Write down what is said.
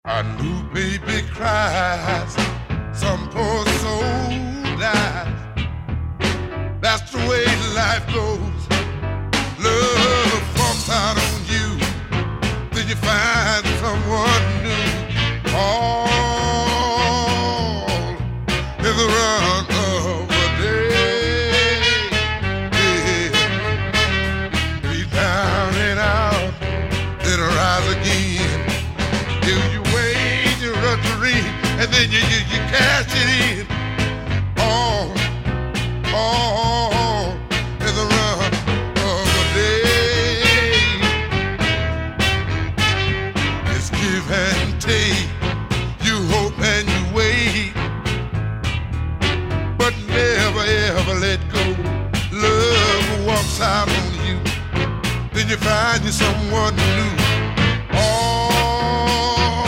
A new baby cries, some poor soul dies. That's the way life goes. Love falls out on you, then you find someone new. All in the run of a day. Yeah. Be down and out, then rise again. You wait, you run to read, and then you cash it in. All in the run of a day. It's give and take.